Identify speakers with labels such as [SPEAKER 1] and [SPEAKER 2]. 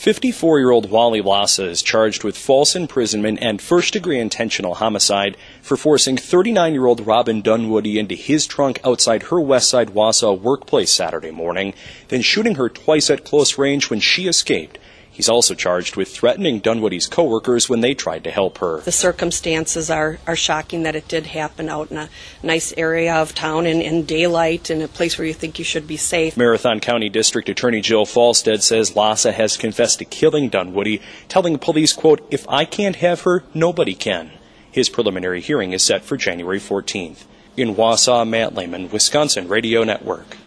[SPEAKER 1] 54-year-old Wally Lassa is charged with false imprisonment and first-degree intentional homicide for forcing 39-year-old Robin Dunwoody into his trunk outside her Westside Wausau workplace Saturday morning, then shooting her twice at close range when she escaped. He's also charged with threatening Dunwoody's coworkers when they tried to help her.
[SPEAKER 2] The circumstances are shocking that it did happen out in a nice area of town in daylight, in a place where you think you should be safe.
[SPEAKER 1] Marathon County District Attorney Jill Falstead says Lassa has confessed to killing Dunwoody, telling police, quote, "If I can't have her, nobody can." His preliminary hearing is set for January 14th. In Wausau, Matt Lehman, Wisconsin Radio Network.